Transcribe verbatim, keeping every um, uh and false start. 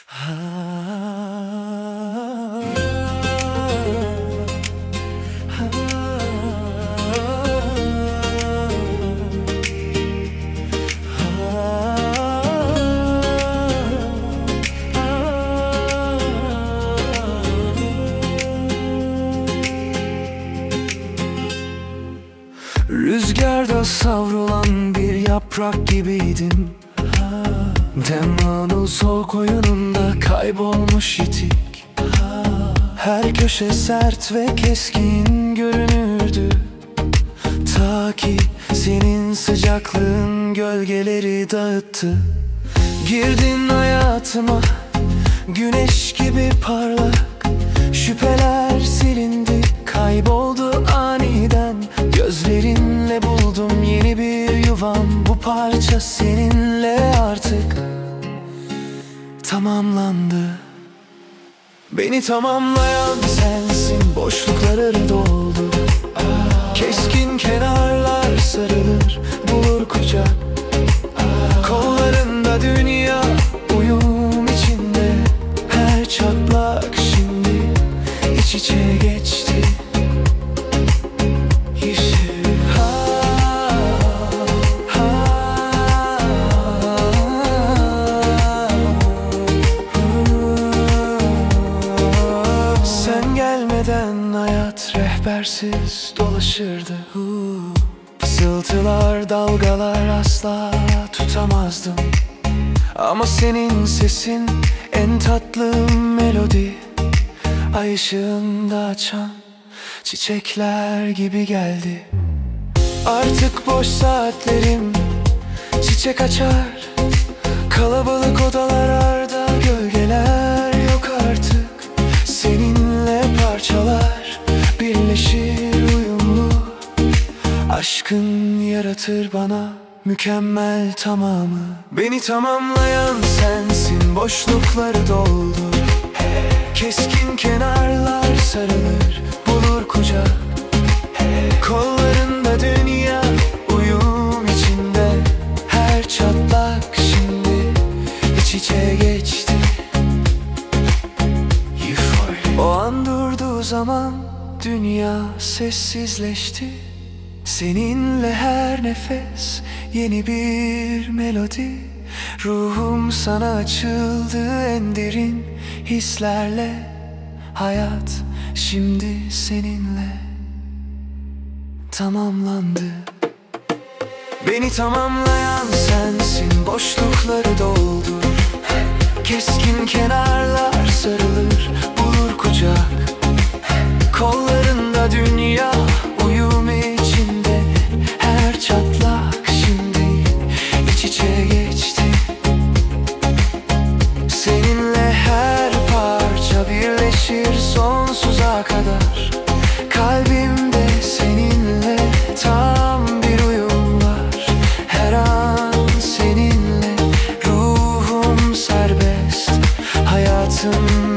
Rüzgarda savrulan bir yaprak gibiydim. Demlanın soğuk oyununda kaybolmuş yitik. Her köşe sert ve keskin görünürdü, ta ki senin sıcaklığın gölgeleri dağıttı. Girdin hayatıma güneş gibi parlak. Şüpheler silindi, kayboldu aniden. Gözlerinle buldum yeni bir yuvam. Bu parça seninle artık tamamlandı. Beni tamamlayan sensin, boşlukları doldur. Keskin kenarlar sarılır, bulur kucak. Kollarında dünya uyum içinde. Her çatlak şimdi iç içe geçti. Sen gelmeden hayat rehbersiz dolaşırdı. Fısıltılar, dalgalar asla tutamazdım. Ama senin sesin en tatlı melodi. Ay ışığında açan çiçekler gibi geldi. Artık boş saatlerim çiçek açar. Kalabalık odalarda gölgeler yok artık. Seninle parçalar birleşir uyumlu. Aşkın yaratır bana mükemmel tamamı. Beni tamamlayan sensin, boşlukları doldur. Keskin kenarlar sarılır, bulur kucak. Kollarında dünya uyum içinde. Her çatlak şimdi iç içe geçti. O an durduğu zaman dünya sessizleşti. Seninle her nefes yeni bir melodi. Ruhum sana açıldı en derin hislerle. Hayat şimdi seninle tamamlandı. Beni tamamlayan sensin, boşlukları doldur. Keskin kenarlar sarılır, bulur kucak. Kollarında dünya uyum içinde. Her çatlak şimdi iç içe geçti. Seninle her parça birleşir sonsuza kadar. Kalbimde seninle tam bir uyum var. Her an seninle ruhum serbest. Hayatım